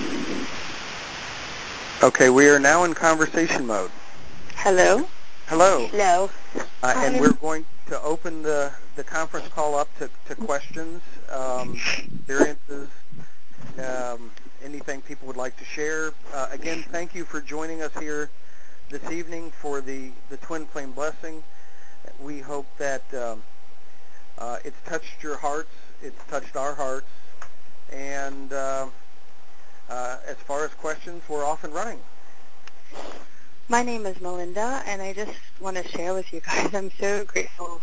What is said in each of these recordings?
Okay, we are now in conversation mode. Hello. Hello. Hello. And we're going to open the conference call up to questions, experiences, anything people would like to share. Again, thank you for joining us here this evening for the Twin Flame Blessing. We hope that it's touched your hearts, it's touched our hearts, and as far as questions, we're off and running. My name is Melinda, and I just want to share with you guys. I'm so grateful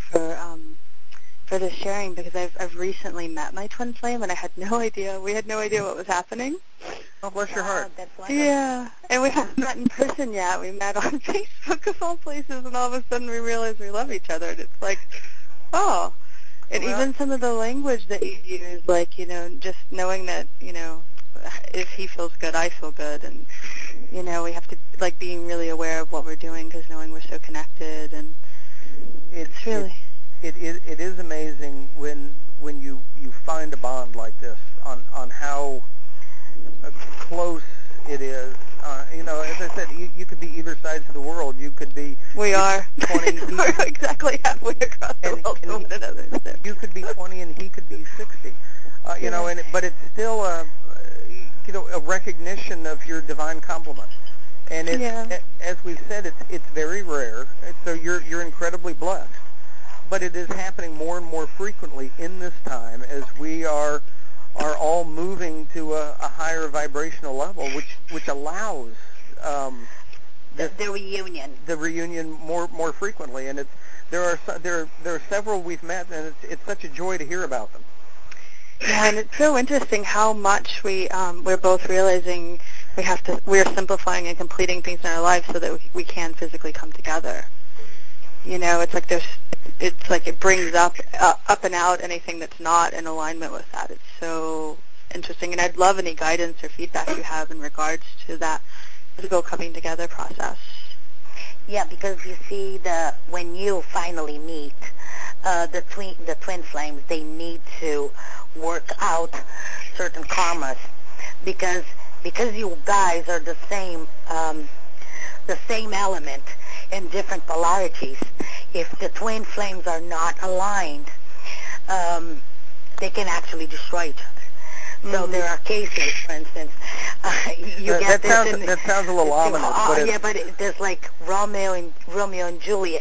for this sharing because I've recently met my twin flame, and I had no idea. We had no idea what was happening. Oh, bless your heart. That's wonderful. Yeah, and we haven't met in person yet. We met on Facebook of all places, and all of a sudden we realized we love each other, and it's like, oh. And even some of the language that you use, like, just knowing that, if he feels good, I feel good, and we have to, like, being really aware of what we're doing because knowing we're so connected, and it's really... It is amazing when you find a bond like this on how close it is. As I said, you could be either sides of the world. You could be... We are. 20. We're exactly halfway across the world from one another. So. You could be 20 and he could be 60. But it's still a recognition of your divine complement. And as we've said, it's very rare. So you're incredibly blessed. But it is happening more and more frequently in this time as we are all moving to a higher vibrational level, which allows the reunion. The reunion more frequently, and there are several we've met, and it's such a joy to hear about them. Yeah, and it's so interesting how much we're both realizing we're simplifying and completing things in our lives so that we can physically come together. It's like it brings up and out anything that's not in alignment with that. It's so interesting, and I'd love any guidance or feedback you have in regards to that physical coming together process. Yeah, because you see, when you finally meet the twin flames, they need to work out certain karmas because you guys are the same element in different polarities. If the twin flames are not aligned, they can actually destroy each other. So there are cases, for instance, that sounds a little ominous. But there's like Romeo and Juliet.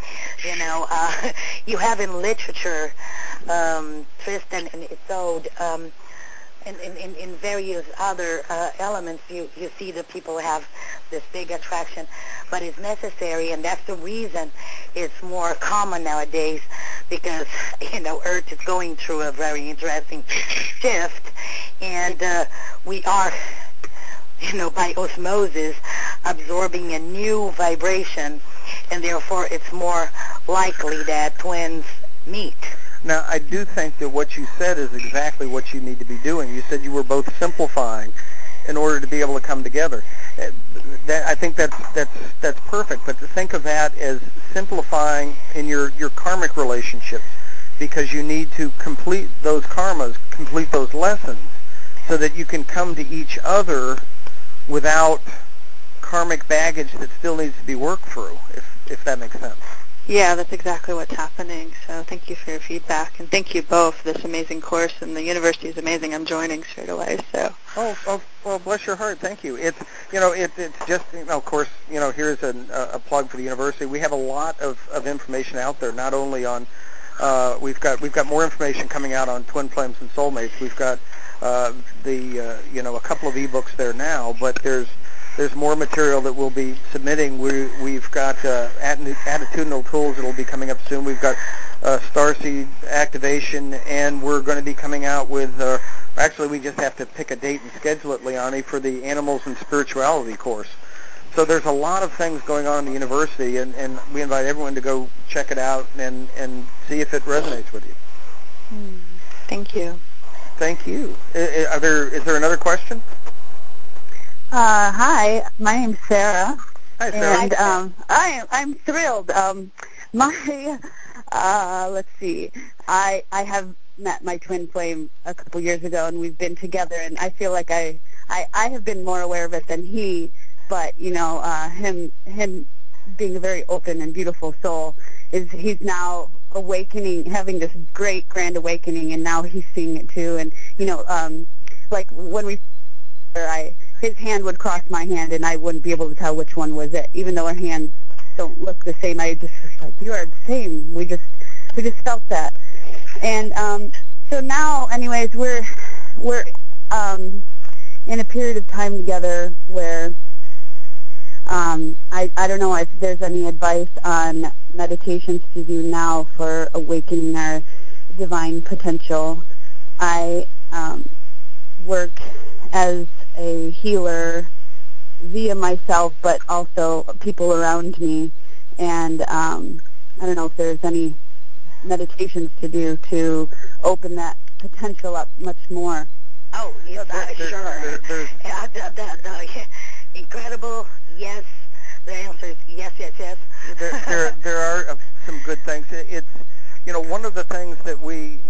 You have in literature Tristan and Isolde. In various other elements, you see that people have this big attraction, but it's necessary, and that's the reason it's more common nowadays, because Earth is going through a very interesting shift, and we are, by osmosis, absorbing a new vibration, and therefore it's more likely that twins meet. Now, I do think that what you said is exactly what you need to be doing. You said you were both simplifying in order to be able to come together. I think that's perfect. But to think of that as simplifying in your karmic relationships, because you need to complete those karmas, complete those lessons, so that you can come to each other without karmic baggage that still needs to be worked through, if that makes sense. Yeah, that's exactly what's happening. So thank you for your feedback, and thank you both for this amazing course. And the university is amazing. I'm joining straight away. So. Oh, well, bless your heart. Thank you. It's just of course here's a plug for the university. We have a lot of information out there. Not only on we've got more information coming out on twin flames and soulmates. We've got a couple of ebooks there now, but there's more material that we'll be submitting. We've got attitudinal tools that will be coming up soon. We've got starseed activation, and we're going to be coming out with, actually we just have to pick a date and schedule it, Leonie, for the Animals and Spirituality course. So there's a lot of things going on in the university, and we invite everyone to go check it out and see if it resonates with you. Thank you. Thank you. Is there another question? Hi, my name's Sarah. Hi, Sarah. And I'm thrilled. Let's see. I have met my twin flame a couple years ago, and we've been together, and I feel like I I have been more aware of it than he, but him being a very open and beautiful soul, he's now awakening, having this great grand awakening, and now he's seeing it too. And like when his hand would cross my hand, and I wouldn't be able to tell which one was it, even though our hands don't look the same. I just was like, you are the same. We just felt that. And so now, anyways, we're in a period of time together where I don't know if there's any advice on meditations to do now for awakening our divine potential. I work as a healer via myself, but also people around me. And I don't know if there's any meditations to do to open that potential up much more. Oh, yes, sure. The incredible, yes. The answer is yes, yes, yes. There are some good things. It's one of the things that we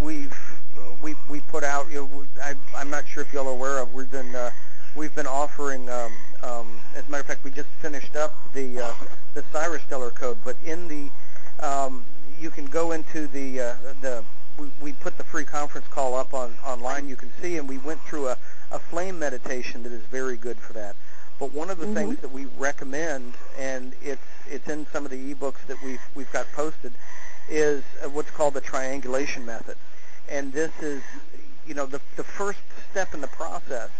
put out. I'm not sure if y'all are aware of. We've been offering. As a matter of fact, we just finished up the Cyrus Stellar Code. But in the you can go into the we put the free conference call up online. You can see, and we went through a flame meditation that is very good for that. But one of the things that we recommend, and it's in some of the ebooks that we've got posted, is what's called the triangulation method. And this is, the first step in the process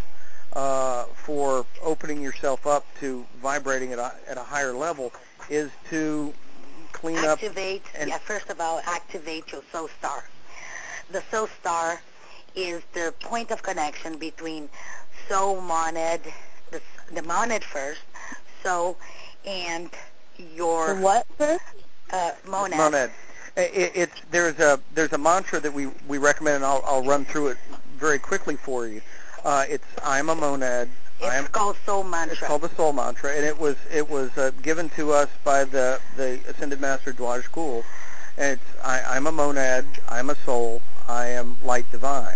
for opening yourself up to vibrating at a higher level is to clean activate, up. First of all, activate your soul star. The soul star is the point of connection between soul monad, the monad first, soul, and your... The what first? Monad. Monad. There's a mantra that we recommend, and I'll run through it very quickly for you. It's I'm a monad. It's called Soul Mantra. It's called the Soul Mantra, and it was given to us by the Ascended Master Dwaj Gul. And it's I'm a monad. I'm a soul. I am light divine.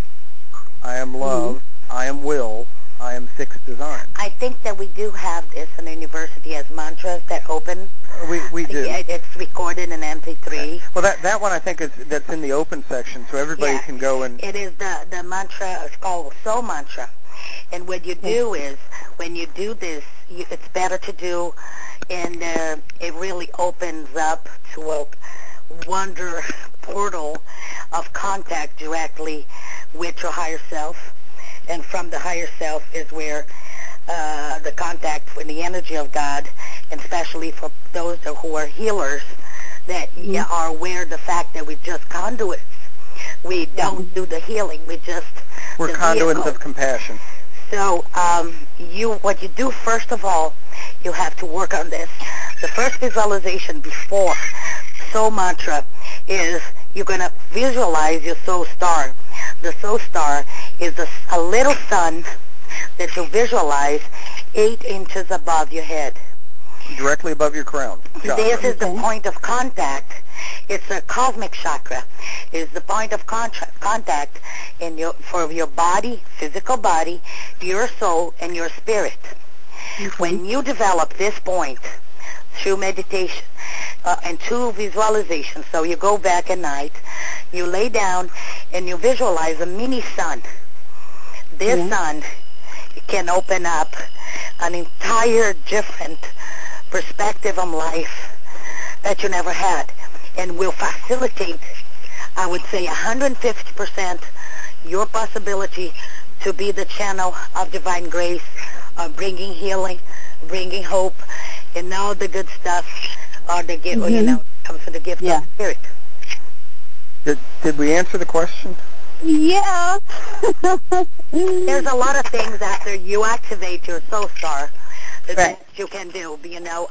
I am love. I am will. I am fixed design. I think that we do have this in the university as mantras that open. We do. It's recorded in MP3. Well, that one I think that's in the open section, so everybody can go and... It is the mantra. It's called Soul Mantra. And what you do is, when you do this, it's better to do, and it really opens up to a wonder portal of contact directly with your higher self. And from the higher self is where the contact with the energy of God, and especially for those who are healers, that are aware of the fact that we're just conduits. We don't do the healing. We're conduits of compassion. So what you do, first of all, you have to work on this. The first visualization before Soul Mantra is you're going to visualize your soul star. The soul star is a little sun that you visualize 8 inches above your head. Directly above your crown. This is the point of contact. It's a cosmic chakra. It's the point of contact for your body, physical body, your soul, and your spirit. When you develop this point through meditation and through visualization, so you go back at night, you lay down, and you visualize a mini sun. This sun can open up an entire different perspective on life that you never had, and will facilitate, I would say, 150% your possibility to be the channel of divine grace, bringing healing, bringing hope, and all the good stuff, or the gift, comes from the gift of spirit. Did we answer the question? Yeah. There's a lot of things after you activate your soul star that you can do.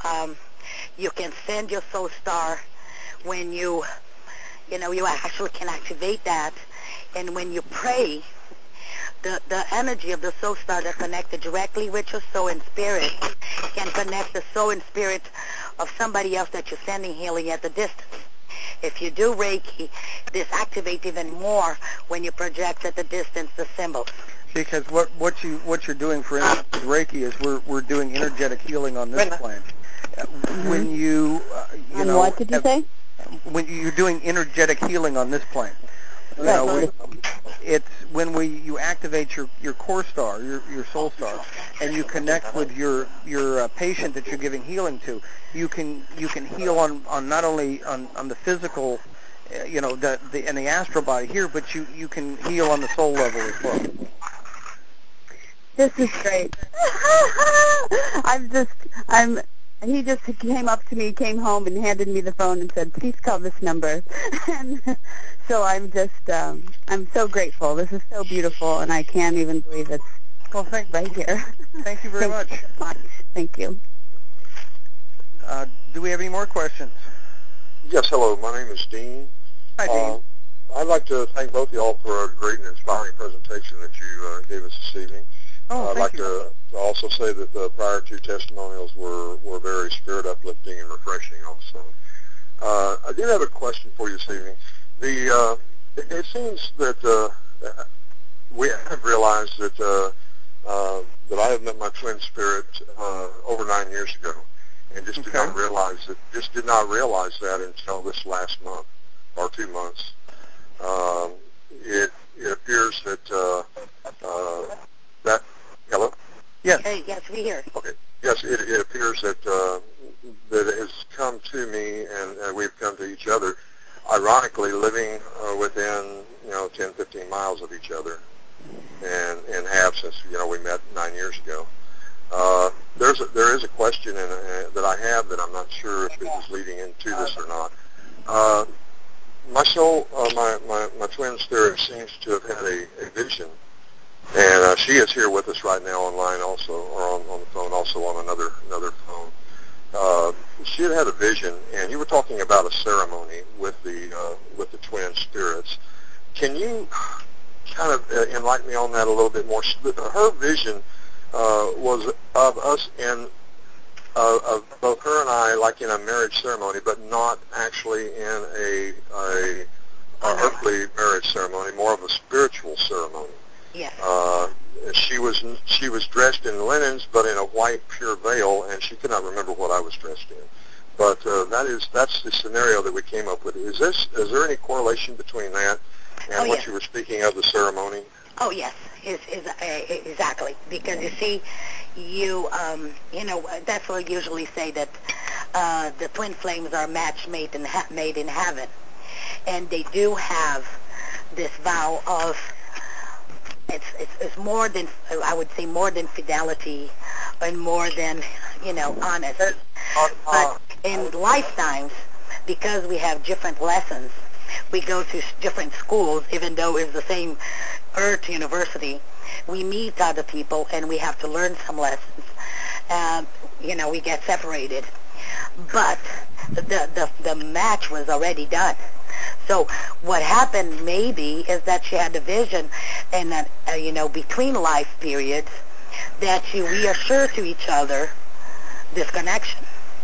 You can send your soul star when you actually can activate that. And when you pray, the energy of the soul star that's connected directly with your soul and spirit can connect the soul and spirit of somebody else that you're sending healing at the distance. If you do Reiki, this activates even more when you project at the distance the symbols. Because what you're doing, for instance, with Reiki is we're doing energetic healing on this plane. When you On what did you say? When you're doing energetic healing on this plane, it's when you activate your core star, your soul star, and you connect with your patient that you're giving healing to. You can heal on not only on the physical, and the astral body here, but you can heal on the soul level as well. This is great. He just came up to me, came home, and handed me the phone and said, "Please call this number." And so I'm so grateful. This is so beautiful, and I can't even believe it's right here. Thank you very much. Thank you. Do we have any more questions? Yes, hello. My name is Dean. Hi, Dean. I'd like to thank both of y'all for a great and inspiring presentation that you gave us this evening. I'd like to also say that the prior two testimonials were very spirit uplifting and refreshing also. I do have a question for you this evening. It seems that we have realized that that I have met my twin spirit over 9 years ago, and just did not realize that until this last month or 2 months. It appears that that hello. Yes. Hey, yes, we hear. Okay. Yes, it appears that that it has come to me, and we've come to each other. Ironically, living within 10, 15 miles of each other, and have since we met 9 years ago. There is a question that I have that I'm not sure if it is leading into this or not. My soul, my twin spirit seems to have had a vision, and she is here with us right now online also, or on the phone also on another phone. She had a vision, and you were talking about a ceremony with the twin spirits. Can you kind of enlighten me on that a little bit more? Her vision was of us of both her and I, like in a marriage ceremony, but not actually in a earthly marriage ceremony, more of a spiritual ceremony. Yes. She was dressed in linens, but in a white pure veil, and she could not remember what I was dressed in. But that's the scenario that we came up with. Is there any correlation between that and what you were speaking of, the ceremony? Oh yes, exactly. Because you see, that's what I usually say, that the twin flames are match made in heaven, and they do have this vow of it's more than, I would say, more than fidelity and more than honesty. But in lifetimes, because we have different lessons, we go to different schools, even though it's the same Earth University. We meet other people, and we have to learn some lessons. We get separated. But the match was already done. So what happened maybe is that she had a vision, and that, between life periods, that she reassured to each other this connection.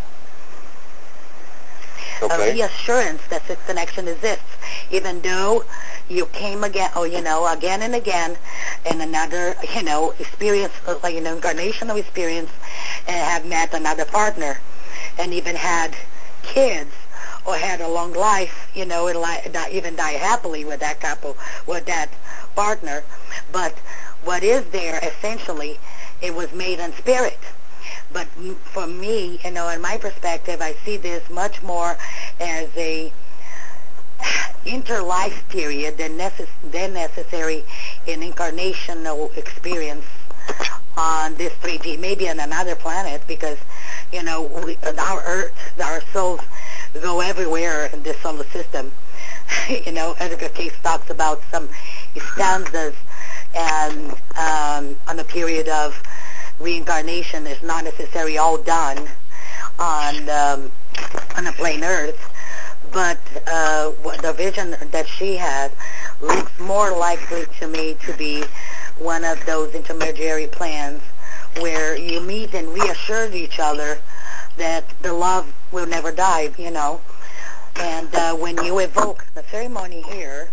Okay. A reassurance that this connection exists, even though you came again, again and again, in another, experience, incarnational experience, and have met another partner, and even had kids, or had a long life, and even die happily with that couple, with that partner. But what is there, essentially, it was made in spirit. But for me, in my perspective, I see this much more as a interlife period than necessary in incarnational experience on this 3D, maybe on another planet, because, our Earth, our souls go everywhere in this solar system. Edgar Cayce talks about some stanzas and on the period of reincarnation is not necessarily all done on a plain Earth, but the vision that she had looks more likely to me to be one of those intermediary plans where you meet and reassure each other that the love will never die, And when you evoke the ceremony here,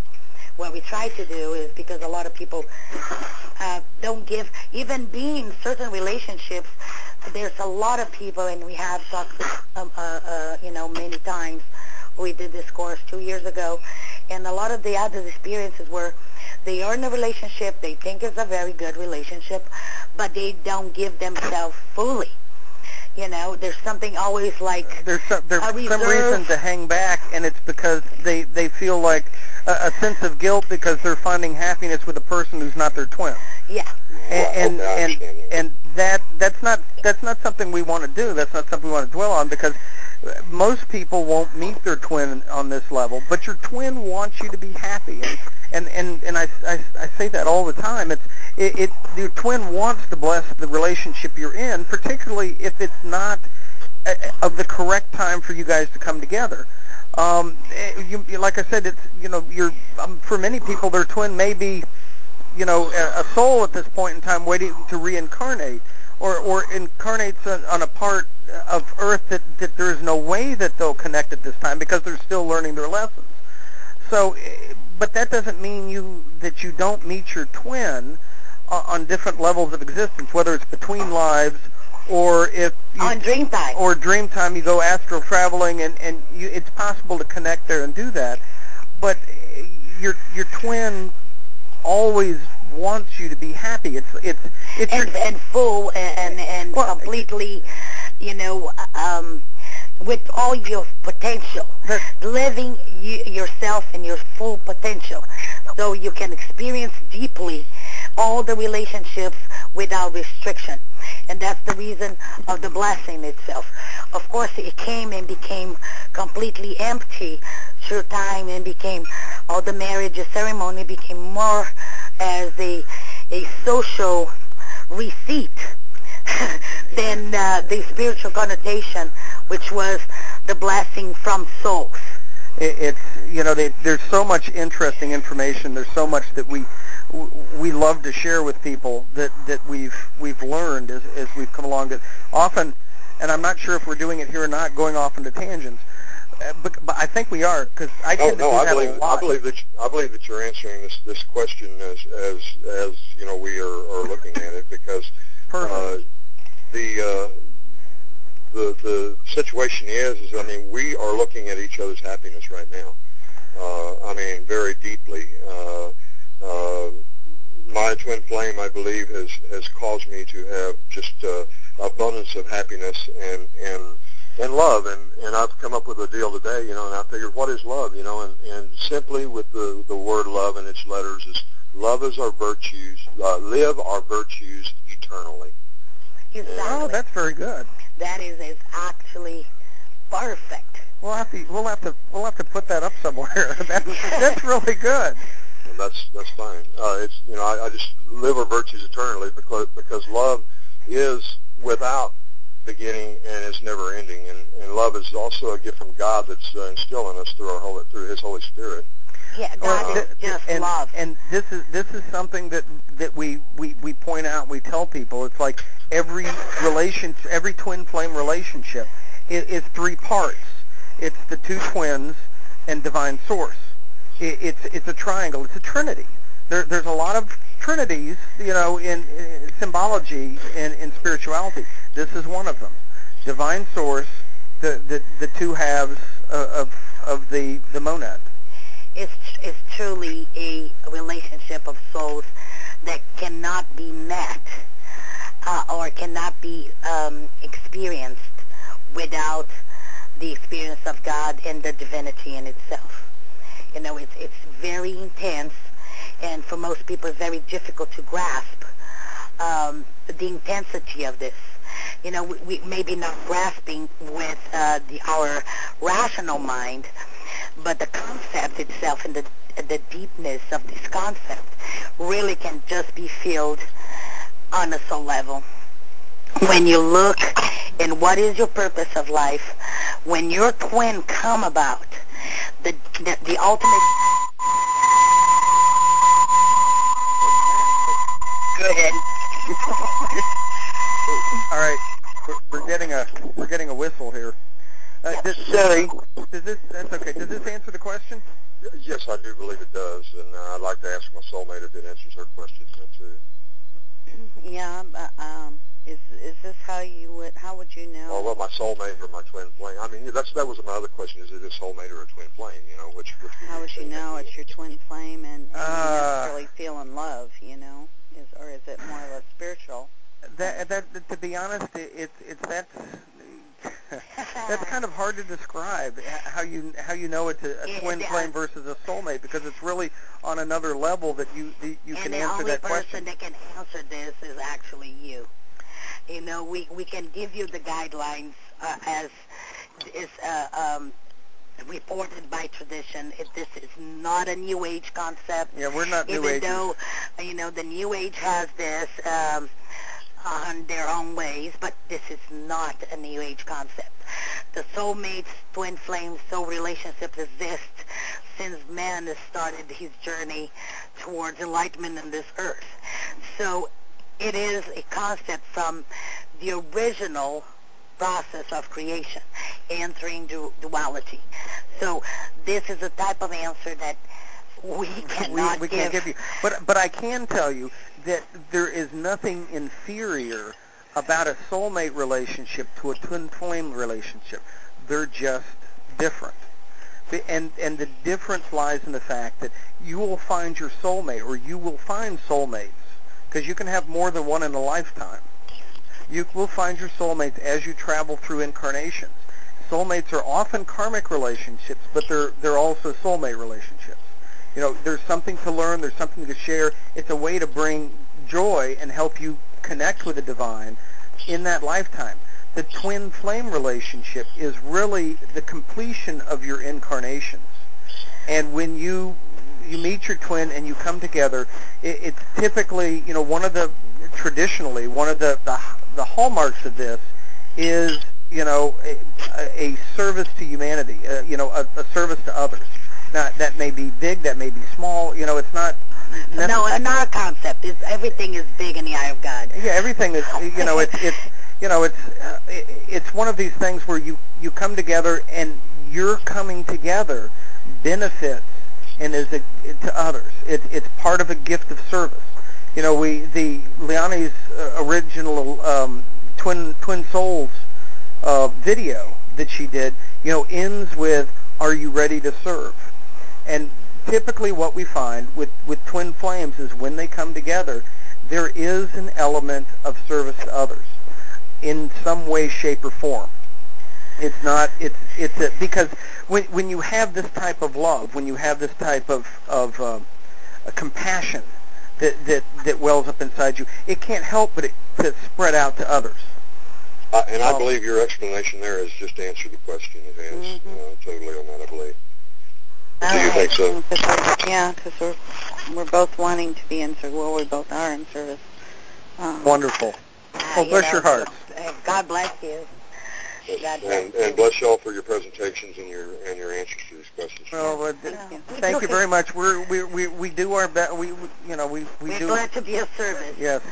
what we try to do is, because a lot of people don't give, even being in certain relationships, there's a lot of people, and we have talked, many times. We did this course 2 years ago, and a lot of the other experiences were they are in a relationship, they think it's a very good relationship, but they don't give themselves fully. There's something always like there's some reason to hang back, and it's because they feel like a sense of guilt because they're finding happiness with a person who's not their twin. Yeah. And that's not something we want to do. That's not something we want to dwell on, because most people won't meet their twin on this level, but your twin wants you to be happy, and I say that all the time. Your twin wants to bless the relationship you're in, particularly if it's not of the correct time for you guys to come together. Like I said, for many people, their twin may be, a soul at this point in time waiting to reincarnate, or incarnates on a part of Earth that there is no way that they'll connect at this time because they're still learning their lessons. So, but that doesn't mean that you don't meet your twin on different levels of existence, whether it's between lives or on Dreamtime. Or Dreamtime, you go astral traveling, and it's possible to connect there and do that. But your twin always wants you to be happy. And full and completely, with all your potential, living yourself in your full potential, so you can experience deeply all the relationships without restriction. And that's the reason of the blessing itself. Of course, it came and became completely empty through time, and became all the marriage ceremony became more as a social receipt than the spiritual connotation, which was the blessing from souls. There's so much interesting information. There's so much that we love to share with people that we've learned as we've come along. That often, and I'm not sure if we're doing it here or not, going off into tangents, but I think we are, because I tend to do that a lot. I believe that you're answering this question as we are looking at it, because the situation is we are looking at each other's happiness right now. Very deeply. My twin flame, I believe, has caused me to have just abundance of happiness and love, and I've come up with a deal today, and I figured, what is love, and simply with the word love and its letters is, love is our virtues, live our virtues eternally. Exactly. Oh, that's very good. That is actually perfect. We'll have to put that up somewhere. That's really good. And that's fine. I just live our virtues eternally, because love is without beginning and is never ending, and love is also a gift from God that's instilled in us through His Holy Spirit. Yeah, God is just love. And this is something that we point out. We tell people, it's like every twin flame relationship is three parts. It's the two twins and divine source. It's a triangle. It's a trinity. There's a lot of trinities, in symbology and in spirituality. This is one of them. Divine source, the two halves of the monad. It's truly a relationship of souls that cannot be met or cannot be experienced without the experience of God and the divinity in itself. It's very intense, and for most people it's very difficult to grasp the intensity of this. We maybe not grasping with our rational mind, but the concept itself and the deepness of this concept really can just be filled on a soul level. When you look in what is your purpose of life, when your twin come about, the ultimate... Go ahead. All right, we're getting a whistle here. Sorry. That's okay. Does this answer the question? Yes, I do believe it does, and I'd like to ask my soulmate if it answers her question too. Yeah. Is this how would you know? Or well, my soulmate or my twin flame. I mean, that was my other question. Is it a soulmate or a twin flame? You know, which how would you know it's your twin flame and you necessarily feel in love? You know, or is it more of a spiritual? That to be honest, that's that's kind of hard to describe how you know it's a twin flame versus a soulmate, because it's really on another level that you can answer that question. And the only person that can answer this is actually you. You know, we can give you the guidelines as is reported by tradition. This is not a New Age concept. Yeah, we're not New Age. Even though, the New Age has this on their own ways, but this is not a New Age concept. The soulmates, twin flames, soul relationships exist since man has started his journey towards enlightenment on this earth. So it is a concept from the original process of creation, answering duality. So this is a type of answer that we cannot we can't give you. But I can tell you that there is nothing inferior about a soulmate relationship to a twin flame relationship. They're just different. And the difference lies in the fact that you will find your soulmate, or you will find soulmates, because you can have more than one in a lifetime. You will find your soulmates as you travel through incarnations. Soulmates are often karmic relationships, but they're also soulmate relationships. You know, there's something to learn, there's something to share. It's a way to bring joy and help you connect with the divine in that lifetime. The twin flame relationship is really the completion of your incarnations. And when you meet your twin and you come together, it's typically, traditionally, one of the hallmarks of this is, a service to humanity, a service to others. Now, that may be big, that may be small, it's not necessary. No, not a concept. Everything is big in the eye of God. Yeah, everything is, it's one of these things where you come together, and your coming together benefits and is to others. It's part of a gift of service. Leonie's original Twin Souls video that she did, ends with, "Are you ready to serve?" And typically what we find with twin flames is when they come together, there is an element of service to others in some way, shape, or form. Because when you have this type of love, when you have this type of a compassion that wells up inside you, it can't help but to spread out to others. And I believe your explanation there has just answered the question. It has totally on that, I believe. Do you think so? Yeah, because we're both wanting to be in service. Well, we both are in service. Wonderful. Well, bless your heart. God bless you. And bless y'all for your presentations and your answers to these questions. Well, thank you very much. We do our best. We're glad to be of service. Yes,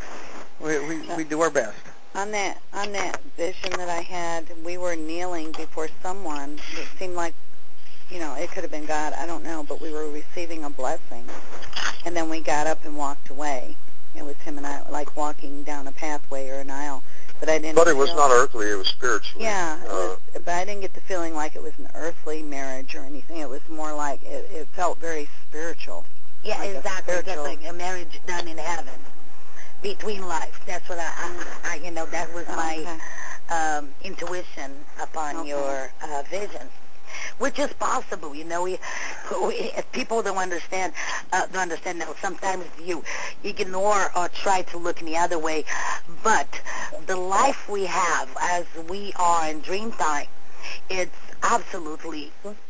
we do our best. On that vision that I had, we were kneeling before someone. It seemed like, it could have been God. I don't know, but we were receiving a blessing, and then we got up and walked away. It was him and I, like walking down a pathway or an aisle. But I didn't. But it was not earthly; it was spiritual. Yeah, but I didn't get the feeling like it was an earthly marriage or anything. It was more like it felt very spiritual. Yeah, like exactly. Just like a marriage done in heaven, between life. That's what I that was my intuition upon your vision. Which is possible, we people don't understand that sometimes you ignore or try to look in the other way, but the life we have as we are in dream time, it's absolutely,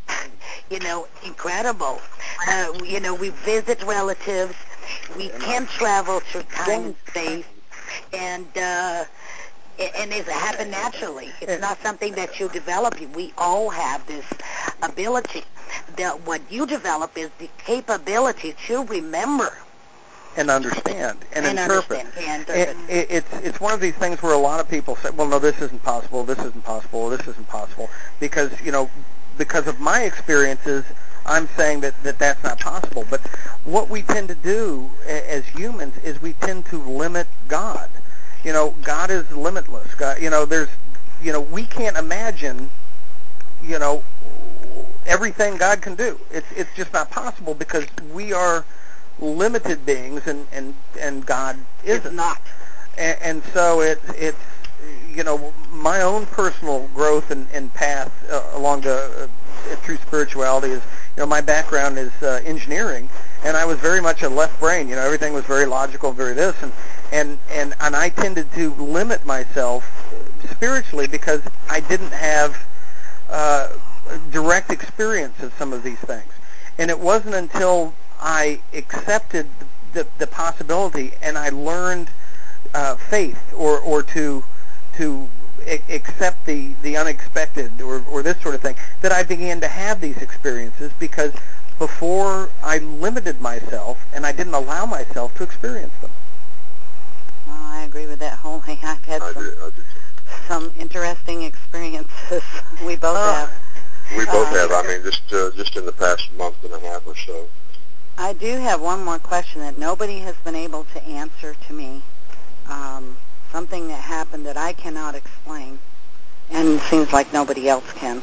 incredible. We visit relatives, we can travel through time and space, and it happens naturally. It's not something that you develop. We all have this ability. What you develop is the capability to remember. And understand and interpret. It's one of these things where a lot of people say, well, no, this isn't possible, this isn't possible, this isn't possible, because of my experiences I'm saying that that's not possible. But what we tend to do as humans is we tend to limit God. God is limitless. God, we can't imagine, everything God can do. It's just not possible because we are limited beings, and God isn't. It's not. And so it's my own personal growth and path along the through spirituality is, my background is engineering, and I was very much a left brain. Everything was very logical, very this, and I tended to limit myself spiritually because I didn't have direct experience of some of these things. And it wasn't until I accepted the possibility and I learned faith or to accept the unexpected or this sort of thing that I began to have these experiences, because before I limited myself and I didn't allow myself to experience them. Well, I agree with that wholly. I've had some interesting experiences. We both have. We both have. I mean, just in the past month and a half or so. I do have one more question that nobody has been able to answer to me. Something that happened that I cannot explain, and it seems like nobody else can.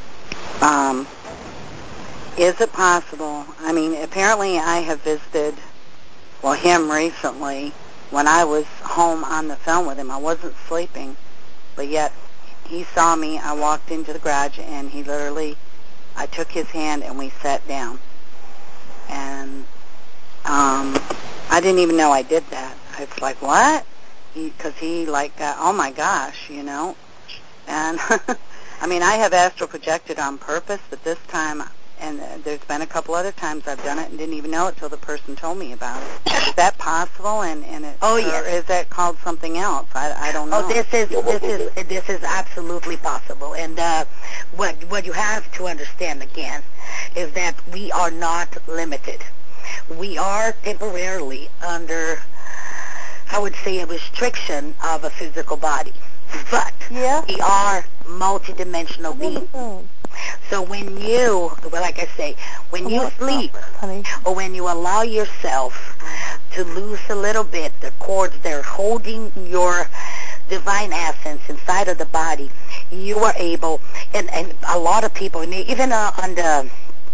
Is it possible? I mean, apparently I have visited, him recently when I was home on the phone with him. I wasn't sleeping, but yet he saw me. I walked into the garage, and I took his hand, and we sat down. And I didn't even know I did that. I was like, what? Because he oh my gosh, And I mean, I have astral projected on purpose, but this time, and there's been a couple other times I've done it and didn't even know it till the person told me about it. Is that possible? And yes. Or is that called something else? I don't know. Oh, this is absolutely possible. And what you have to understand again is that we are not limited. We are temporarily under, I would say, a restriction of a physical body, but we are multidimensional beings. So when you, like I say, when you sleep, or when you allow yourself to loose a little bit the cords that are holding your divine essence inside of the body, you are able, and a lot of people, even on the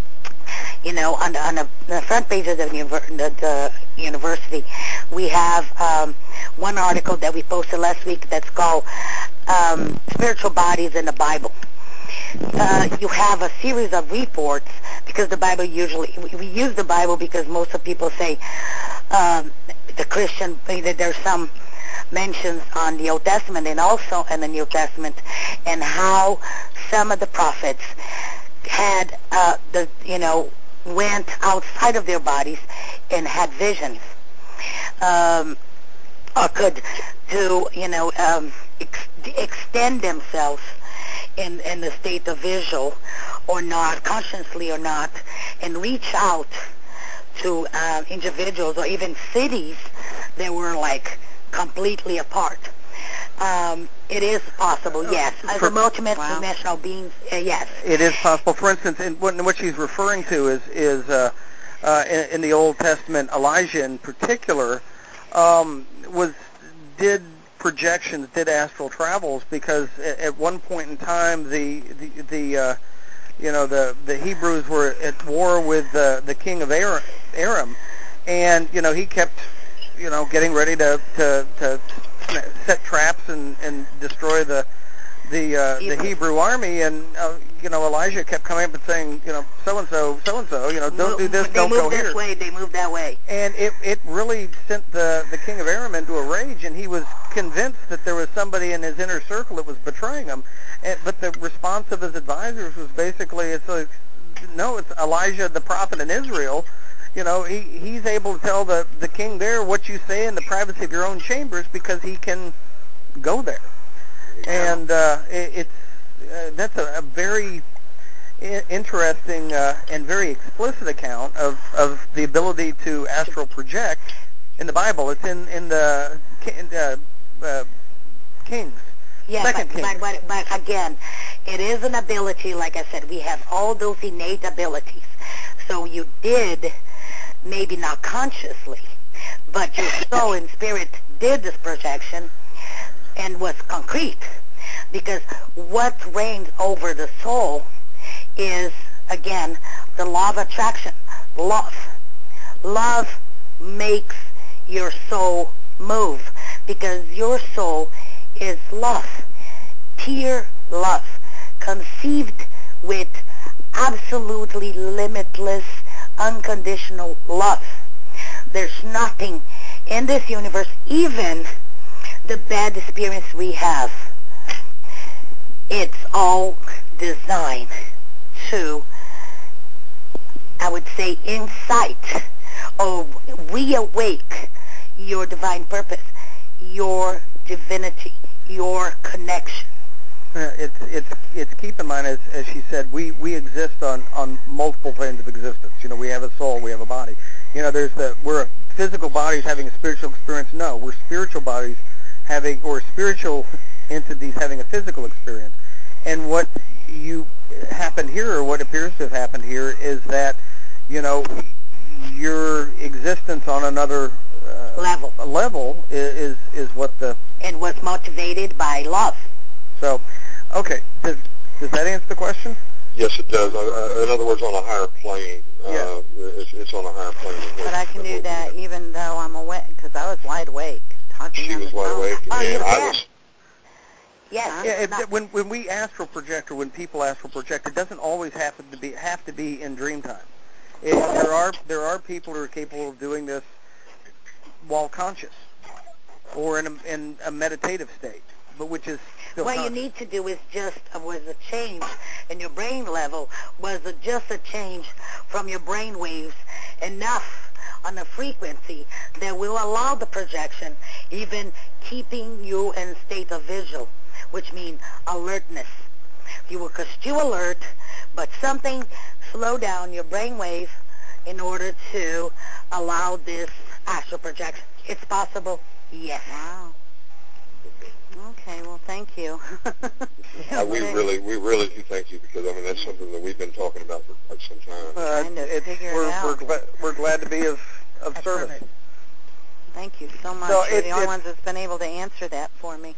front page of the university, we have one article that we posted last week that's called Spiritual Bodies in the Bible. You have a series of reports, because the Bible we use the Bible because most of people say the Christian, there's some mentions on the Old Testament and also in the New Testament, and how some of the prophets had went outside of their bodies and had visions, or could extend themselves in the state of visual or not, consciously or not, and reach out to individuals or even cities that were completely apart. It is possible, yes. As a multidimensional beings, yes. It is possible. For instance, what she's referring to is in the Old Testament, Elijah in particular did projections, did astral travels, because at one point in time the Hebrews were at war with the king of Aram, and he kept getting ready to set traps and destroy the Hebrew army, and Elijah kept coming up and saying, so and so, don't do this, don't go here. They moved that way. And it really sent the king of Aram into a rage, and he was convinced that there was somebody in his inner circle that was betraying him. But the response of his advisors was basically, no, it's Elijah, the prophet in Israel. He's able to tell the king there what you say in the privacy of your own chambers, because he can go there. Yeah. And that's a very interesting and very explicit account of the ability to astral project in the Bible. It's in the Kings. Yes, but again, it is an ability. Like I said, we have all those innate abilities. So you did, maybe not consciously, but your soul and spirit did this projection and was concrete. Because what reigns over the soul is, again, the law of attraction, love. Love makes your soul move because your soul is love, pure love, conceived with absolutely limitless, unconditional love. There's nothing in this universe, even the bad experience we have, it's all designed to, I would say, incite or reawake your divine purpose, your divinity, your connection. It's keep in mind, as she said, we exist on multiple planes of existence. We have a soul, we have a body. We're physical bodies having a spiritual experience. No, we're spiritual bodies having, or spiritual entities having a physical experience. And what happened here, or what appears to have happened here, is that your existence on another level is what and was motivated by love. So, okay, does that answer the question? Yes, it does. In other words, on a higher plane. Yeah. It's on a higher plane. But I can do that even though I'm awake, because I was wide awake. She was wide awake, and I was. Yes. Yeah. When we ask for projector, when people ask for projector, it doesn't always have to be in dream time. There are people who are capable of doing this while conscious, or in a meditative state, but which is still what conscious. you need to do is was a change in your brain level, just a change from your brain waves enough on a frequency that will allow the projection, even keeping you in state of visual, which means alertness. You will still alert, but something slow down your brain wave in order to allow this astral projection. It's possible, yes. Wow. Okay, well, thank you. We really do thank you, because that's something that we've been talking about for quite some time. Trying to figure it out. We're glad to be of service. Thank you so much. So You're the only ones that's been able to answer that for me.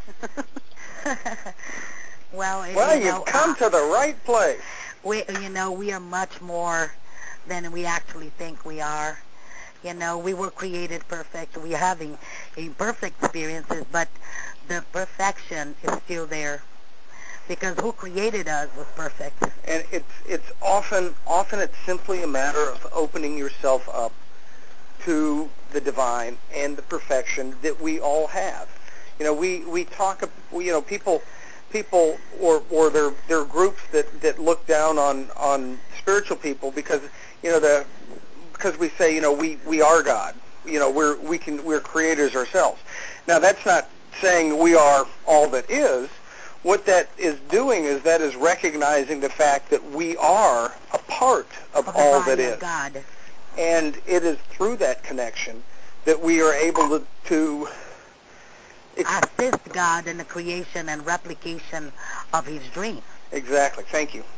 Well, you've come to the right place. We are much more than we actually think we are. We were created perfect. We're having imperfect experiences, but the perfection is still there, because who created us was perfect. And it's often it's simply a matter of opening yourself up to the divine and the perfection that we all have. We talk, people or there are groups that look down on spiritual people because because we say we are God. We're creators ourselves. Now that's not saying we are all that is. What that is doing is that is recognizing the fact that we are a part of all that is. God. And it is through that connection that we are able to assist God in the creation and replication of His dream. Exactly. Thank you.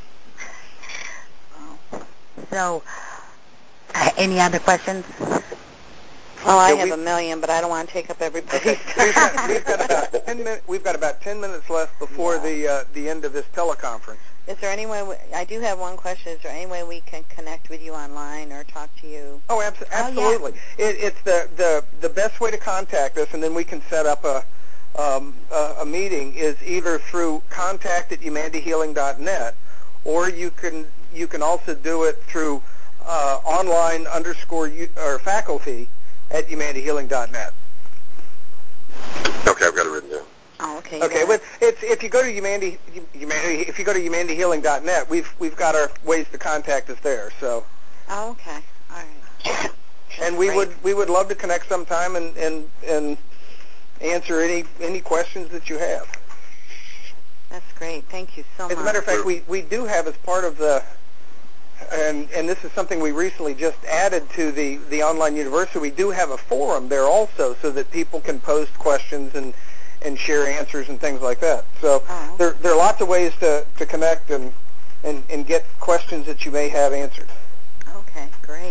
So, any other questions? Well, I have a million, but I don't want to take up everybody's time. We've got about 10 minutes left before the end of this teleconference. Is there any way, I do have one question, is there any way we can connect with you online or talk to you? Oh, absolutely. Yeah. It's the best way to contact us, and then we can set up a meeting, is either through contact@humandyhealing.net, or you can also do it through online _ faculty at humandyhealing.net. Okay, I've got it written down. Oh, okay. Okay, but if you go to humandyhealing.net, we've got our ways to contact us there. So. Oh, okay. All right. And we would love to connect sometime and answer any questions that you have. That's great. Thank you so much. As a matter of fact, we do have, as part of the and this is something we recently just added to the online university, we do have a forum there also, so that people can post questions and share answers and things like that. So there are lots of ways to connect and get questions that you may have answered. Okay.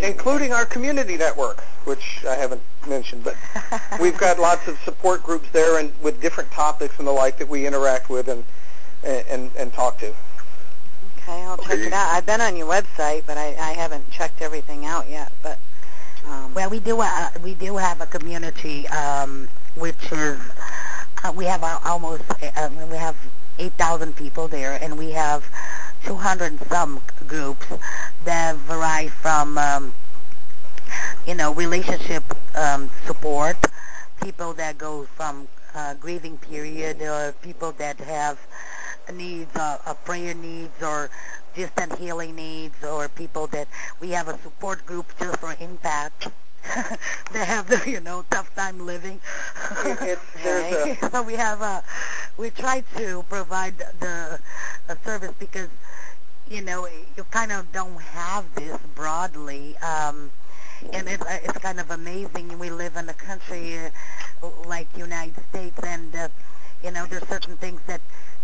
including our community network, which I haven't mentioned, but we've got lots of support groups there and with different topics and the like that we interact with and talk to. Okay, I'll check it out. I've been on your website, but I haven't checked everything out yet. But well, we do have a community, which is we have almost we have 8,000 people there, and we have 200 and some groups that vary from relationship support, people that go from grieving period, or people that have needs, prayer needs, or distant healing needs, or people that we have a support group just for impact that have the tough time living. So we try to provide a service because you kind of don't have this broadly. And it's kind of amazing. We live in a country like United States, and there's certain things that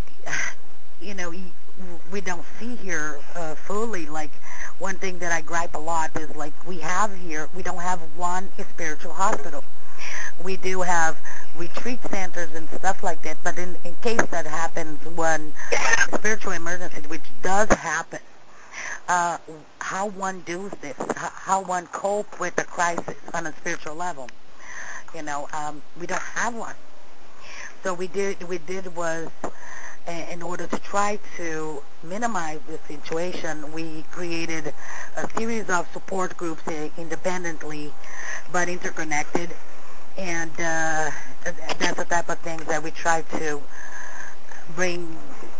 we don't see here fully. Like one thing that I gripe a lot is like we don't have one spiritual hospital. We do have retreat centers and stuff like that, but in case that happens, one spiritual emergency, which does happen, how one does this, how one cope with the crisis on a spiritual level. We don't have one. So we did was, in order to try to minimize the situation, we created a series of support groups independently but interconnected, and that's the type of things that we try to bring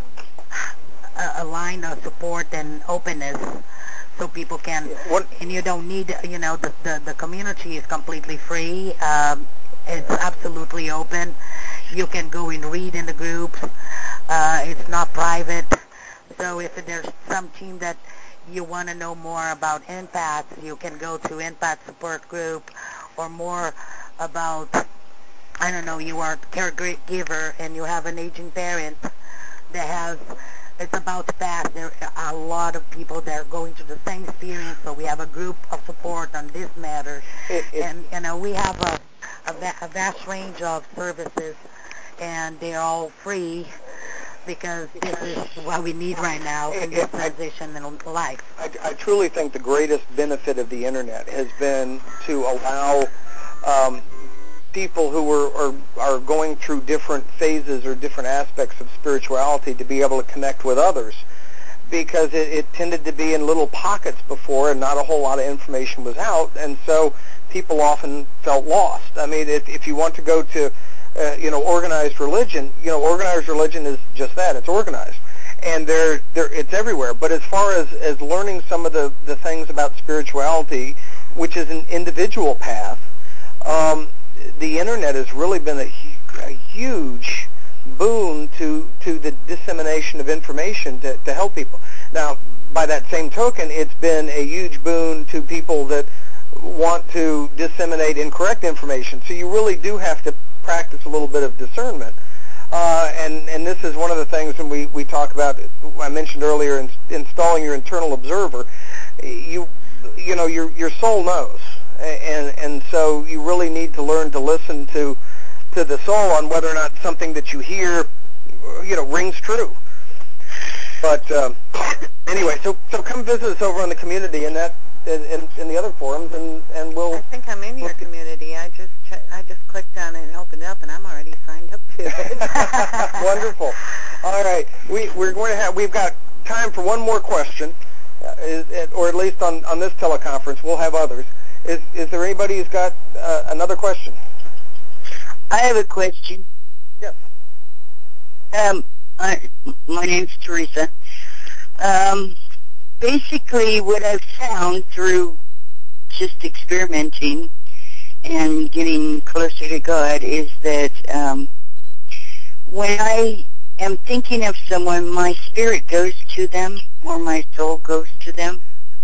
a line of support and openness so people can, and you don't need, the community is completely free. It's absolutely open. You can go and read in the groups. It's not private. So if there's some team that you want to know more about empaths, you can go to Empath Support Group, or more about, I don't know, you are a caregiver and you have an aging parent that it's about to pass. There are a lot of people that are going through the same experience, so we have a group of support on this matter. And, we have a vast range of services, and they're all free because this is what we need right now in this transition in life. I truly think the greatest benefit of the Internet has been to allow people who are going through different phases or different aspects of spirituality to be able to connect with others, because it tended to be in little pockets before and not a whole lot of information was out, and so people often felt lost. I mean, if you want to go to organized religion, organized religion is just that, it's organized, and it's everywhere. But as far as learning some of the things about spirituality, which is an individual path, the Internet has really been a huge boon to the dissemination of information to help people. Now, by that same token, it's been a huge boon to people that want to disseminate incorrect information. So you really do have to practice a little bit of discernment. And this is one of the things when we talk about, I mentioned earlier, installing your internal observer. Your soul knows. And so you really need to learn to listen to the soul on whether or not something that you hear, rings true. But anyway, so come visit us over in the community and that in the other forums, and we'll. I think I'm in your community. I just clicked on it and opened it up, and I'm already signed up to it. Wonderful. All right, we've got time for one more question, or at least on this teleconference. We'll have others. Is there anybody who's got another question? I have a question. Yes. My name's Teresa. Basically, what I've found through just experimenting and getting closer to God is that when I am thinking of someone, my spirit goes to them, or my soul goes to them.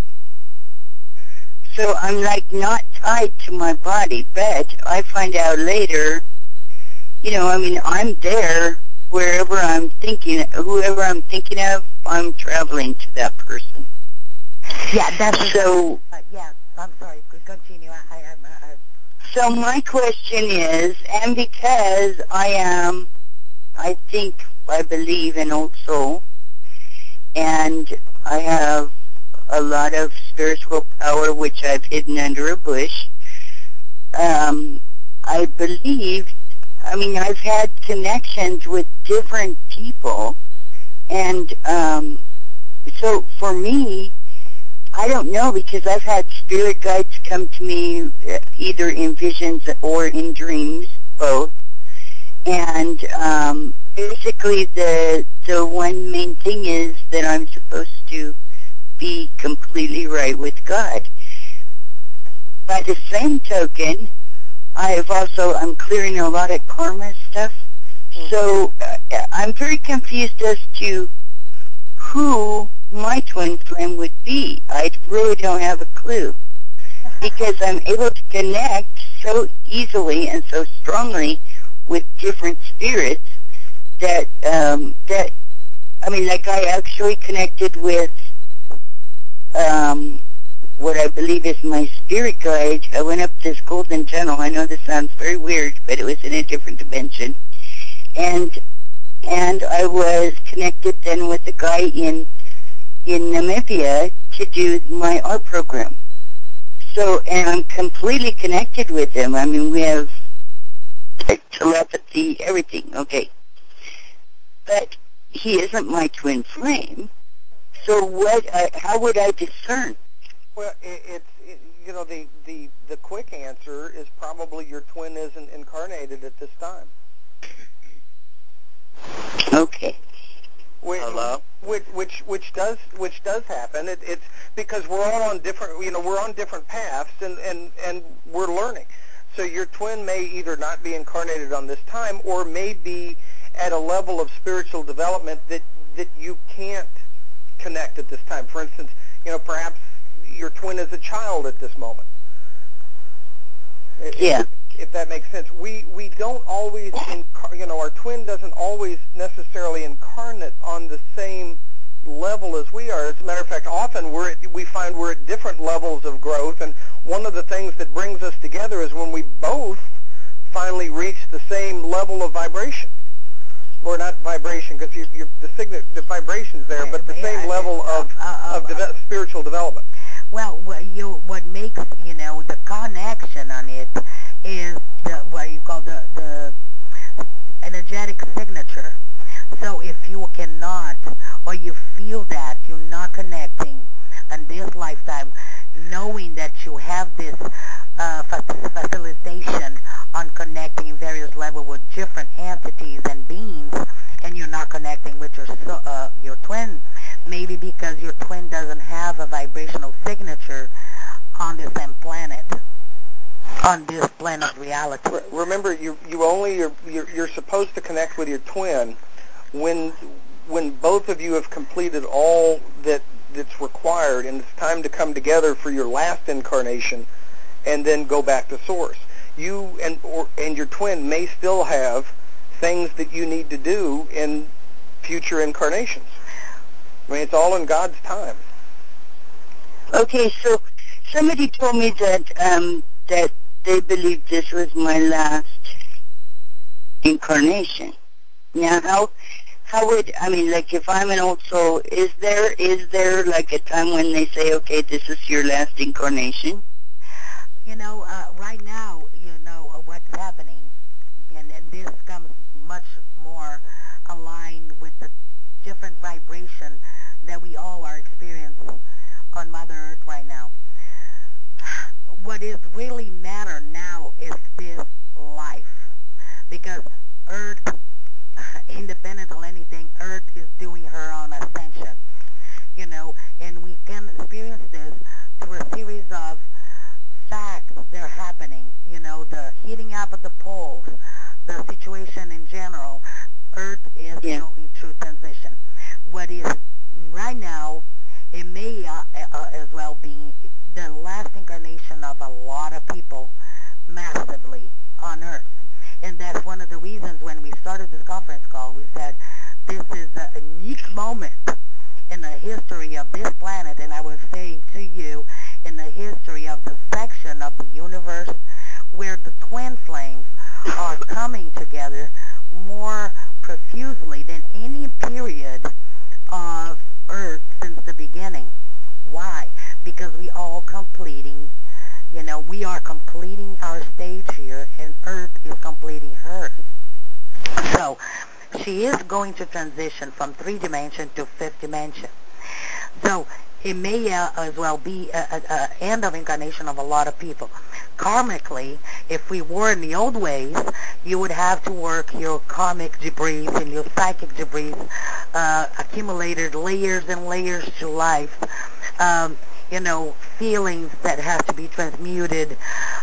So I'm like not tied to my body, but I find out later, I'm there wherever I'm thinking, whoever I'm thinking of, I'm traveling to that person. Yeah, that's so. Yeah, I'm sorry. Continue. So my question is, and because I am, I believe in old soul, and I have a lot of spiritual power which I've hidden under a bush, I believe, I've had connections with different people, and so for me, I don't know, because I've had spirit guides come to me either in visions or in dreams, both. And basically the one main thing is that I'm supposed to be completely right with God. By the same token, I'm clearing a lot of karma stuff. So I'm very confused as to who my twin flame would be. I really don't have a clue, because I'm able to connect so easily and so strongly with different spirits that like I actually connected with what I believe is my spirit guide. I went up this golden tunnel. I know this sounds very weird, but it was in a different dimension, and I was connected then with a guy in Namibia to do my art program. So, and I'm completely connected with him. We have telepathy, everything, okay. But he isn't my twin flame. So how would I discern? Well, the quick answer is probably your twin isn't incarnated at this time. Okay. Hello. Which does happen. It's because we're all on different paths, and we're learning. So your twin may either not be incarnated on this time, or may be at a level of spiritual development that you can't connect at this time. For instance, perhaps your twin is a child at this moment. Yeah. If that makes sense. We don't always, our twin doesn't always necessarily incarnate on the same level as we are. As a matter of fact, often we find we're at different levels of growth, and one of the things that brings us together is when we both finally reach the same level of vibration. Or not vibration, because the vibration's there, but the same level of spiritual development. Well, what makes the connection on it is what you call the energetic signature. So if you cannot, or you feel that you're not connecting in this lifetime, knowing that you have this facilitation on connecting in various levels with different entities and beings, and you're not connecting with your twin, maybe because your twin doesn't have a vibrational signature on the same planet, on this plane of reality. Remember, you're supposed to connect with your twin when both of you have completed all that's required, and it's time to come together for your last incarnation, and then go back to source. You and your twin may still have things that you need to do in future incarnations. It's all in God's time. Okay, so somebody told me that they believe this was my last incarnation. Now, how would, if I'm an old soul, is there like a time when they say, okay, this is your last incarnation? Right now, what's happening, and this comes much more aligned with the different vibration that we all are experiencing on Mother Earth right now. What is really matter now is this life, because Earth, independent of anything, Earth is doing her own ascension, and we can experience this through a series of facts that are happening, the heating up of the poles, the situation in general. Earth is going through transition. What is right now, it may as well be the last incarnation of a lot of people massively on Earth. And that's one of the reasons when we started this conference call, we said because we all completing, we are completing our stage here, and Earth is completing hers. So she is going to transition from 3 dimension to 5th dimension. So it may as well be a end of incarnation of a lot of people. Karmically, if we were in the old ways, you would have to work your karmic debris and your psychic debris, accumulated layers and layers to life, feelings that have to be transmuted,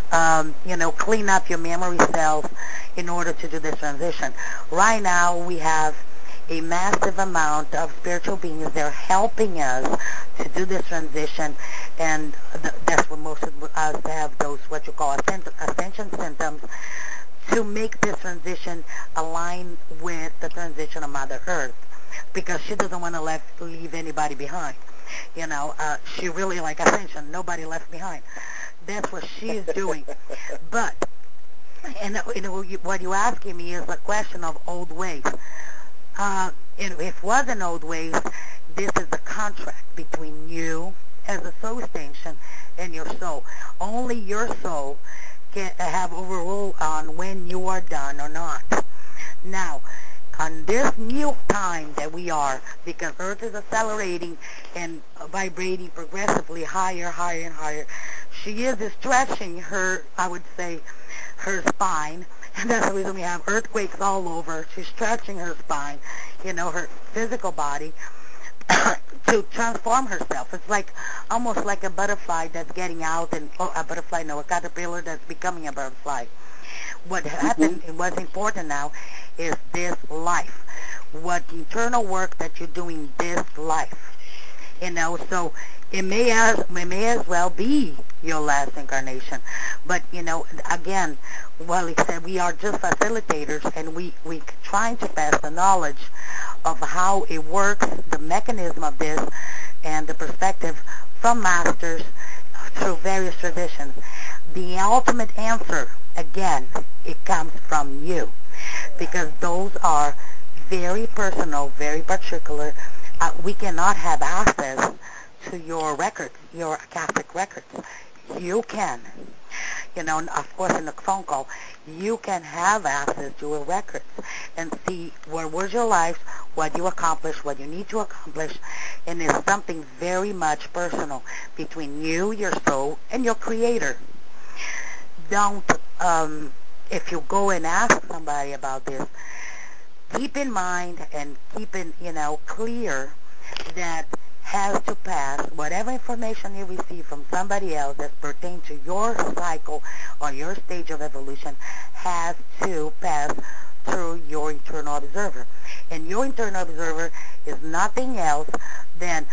clean up your memory cells in order to do this transition. Right now, we have a massive amount of spiritual beings. They're helping us to do this transition, and that's what most of us have, those what you call ascension symptoms, to make this transition align with the transition of Mother Earth, because she doesn't want to leave anybody behind. She really, like ascension, nobody left behind. That's what she's doing. But, what you're asking me is a question of old ways. If it was an old ways, this is a contract between you as a soul extension and your soul. Only your soul can have overrule on when you are done or not. Now, on this new time that we are, because Earth is accelerating and vibrating progressively higher, higher, and higher, she is stretching her, I would say, her spine. And that's the reason we have earthquakes all over. She's stretching her spine, her physical body, to transform herself. It's almost like a butterfly that's getting out, and a caterpillar that's becoming a butterfly. What happened and what's important now is this life. What internal work that you're doing this life. So it may as well be your last incarnation. But, again, like I said, we are just facilitators, and we trying to pass the knowledge of how it works, the mechanism of this, and the perspective from masters through various traditions. The ultimate answer, again, it comes from you, because those are very personal, very particular. We cannot have access to your records, your Catholic records. You can. Of course, in a phone call, you can have access to your records and see what was your life, what you accomplished, what you need to accomplish, and it's something very much personal between you, your soul, and your Creator. Don't, if you go and ask somebody about this, keep in mind and keep in, clear that has to pass, whatever information you receive from somebody else that pertains to your cycle or your stage of evolution has to pass through your internal observer. And your internal observer is nothing else than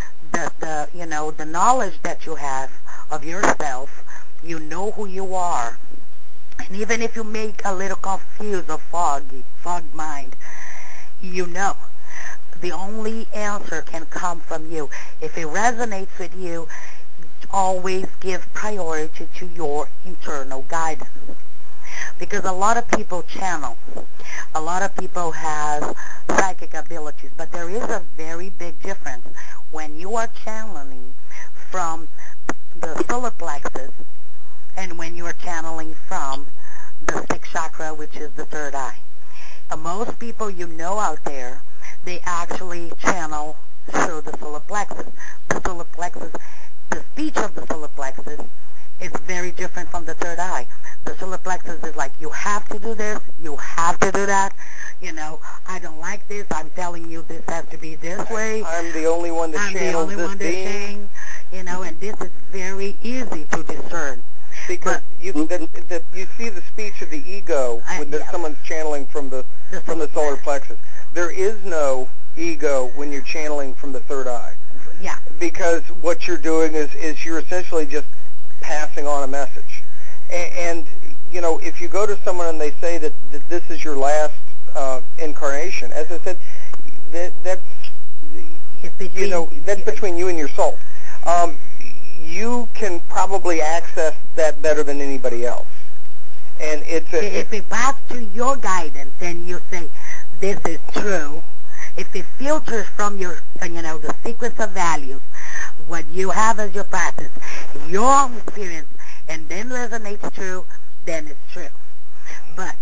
the knowledge that you have of yourself. You know who you are. And even if you make a little confused or fog mind, you know. The only answer can come from you. If it resonates with you, always give priority to your internal guidance. Because a lot of people channel. A lot of people have psychic abilities. But there is a very big difference when you are channeling from the solar plexus and when you are channeling from the sixth chakra, which is the third eye. Most people out there, they actually channel through the solar plexus. The solar plexus, the speech of the solar plexus is very different from the third eye. The solar plexus is like, you have to do this, you have to do that. I don't like this, I'm telling you this has to be this way. I'm the only one that channels this being. I'm the only one that's saying, and this is very easy to discern. Because you see the speech of the ego when someone's channeling from the solar plexus. There is no ego when you're channeling from the third eye. Yeah. Because what you're doing is you're essentially just passing on a message. And if you go to someone and they say that this is your last incarnation, as I said, that's between you and your soul. You can probably access that better than anybody else. And if it passes to your guidance and you say, this is true, if it filters from your, the sequence of values, what you have as your practice, your own experience, and then resonates true, then it's true. But,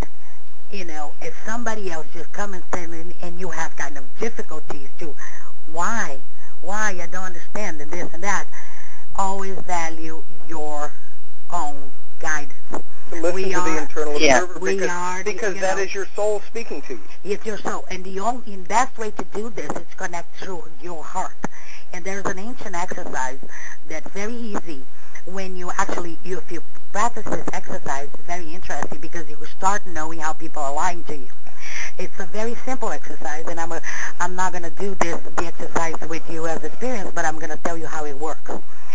if somebody else just comes and says, and you have kind of difficulties to, why, I don't understand, and this and that, always value your own guidance. Listen to the internal observer because that is your soul speaking to you. It's your soul. And the best way to do this is connect through your heart. And there's an ancient exercise that's very easy when if you practice this exercise, it's very interesting because you start knowing how people are lying to you. It's a very simple exercise, and I'm not going to do the exercise with you as experience, but I'm going to tell you how it works.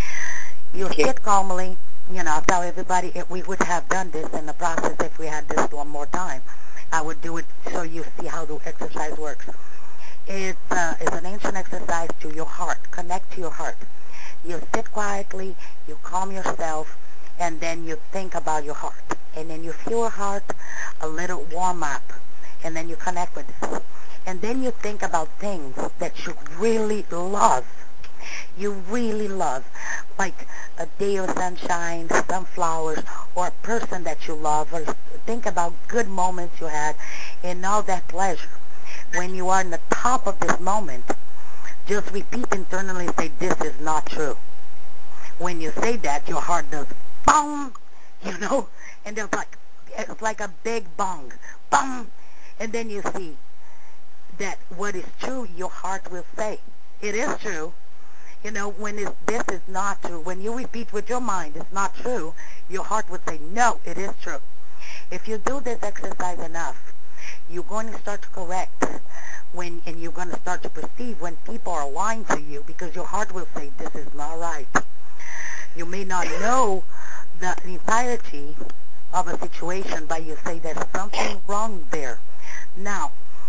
You sit calmly. I'll tell everybody if we would have done this in the process if we had this one more time. I would do it so you see how the exercise works. It's an ancient exercise to your heart. Connect to your heart. You sit quietly, you calm yourself, and then you think about your heart. And then you feel your heart a little warm up, and then you connect with it. And then you think about things that you really love. You really love, like a day of sunshine, some flowers, or a person that you love, or think about good moments you had, and all that pleasure. When you are in the top of this moment, just repeat internally, say, this is not true. When you say that, your heart does bong, and it's like a big bong, bong, and then you see that what is true, your heart will say, it is true. When this is not true, when you repeat with your mind, it's not true, your heart would say, no, it is true. If you do this exercise enough, you're going to start to correct and you're going to start to perceive when people are lying to you because your heart will say, this is not right. You may not know the entirety of a situation, but you say there's something wrong there. Now,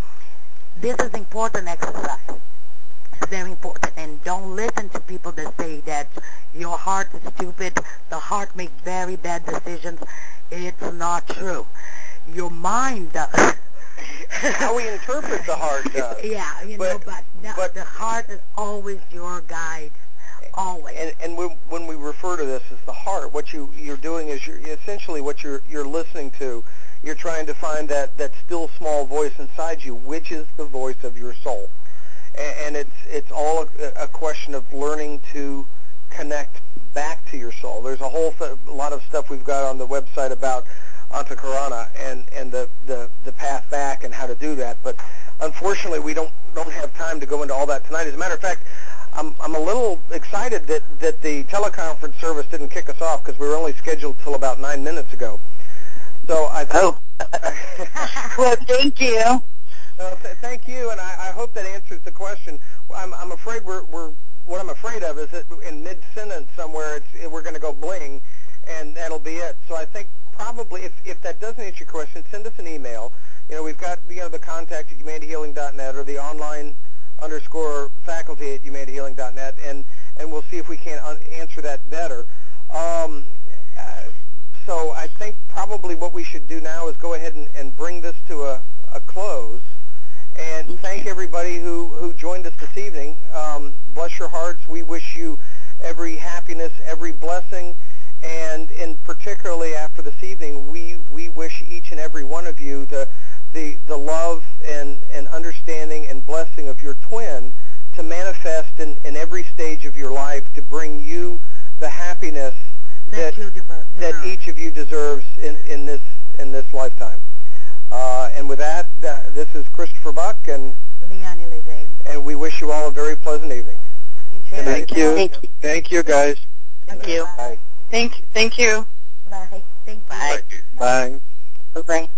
this is important exercise. It's very important. And don't listen to people that say that your heart is stupid. The heart makes very bad decisions. It's not true. Your mind does. How we interpret the heart does. Yeah, but the heart is always your guide. Always. And when we refer to this as the heart, what you're doing is essentially what you're listening to. You're trying to find that still small voice inside you, which is the voice of your soul. And it's all a question of learning to connect back to your soul. There's a lot of stuff we've got on the website about Antakarana and the path back and how to do that. But unfortunately, we don't have time to go into all that tonight. As a matter of fact, I'm a little excited that the teleconference service didn't kick us off because we were only scheduled till about 9 minutes ago. So I think. Well, thank you. Thank you, and I hope that answers the question. I'm afraid what I'm afraid of is that in mid-sentence somewhere we're going to go bling, and that'll be it. So I think probably if that doesn't answer your question, send us an email. We've got the contact at humanityhealing.net or the online _faculty at humanityhealing.net, and we'll see if we can answer that better. So I think probably what we should do now is go ahead and bring this to a close. And thank everybody who joined us this evening. Bless your hearts. We wish you every happiness, every blessing, and in particularly after this evening, we wish each and every one of you the love and understanding and blessing of your twin to manifest in every stage of your life to bring you the happiness that each of you deserves in this lifetime. And with that, this is Christopher Buck and Leonie Levine. And we wish you all a very pleasant evening. Thank you. Thank you, guys. Thank you. Bye. Thank you. Bye. Thank you. Bye. Bye. Bye-bye.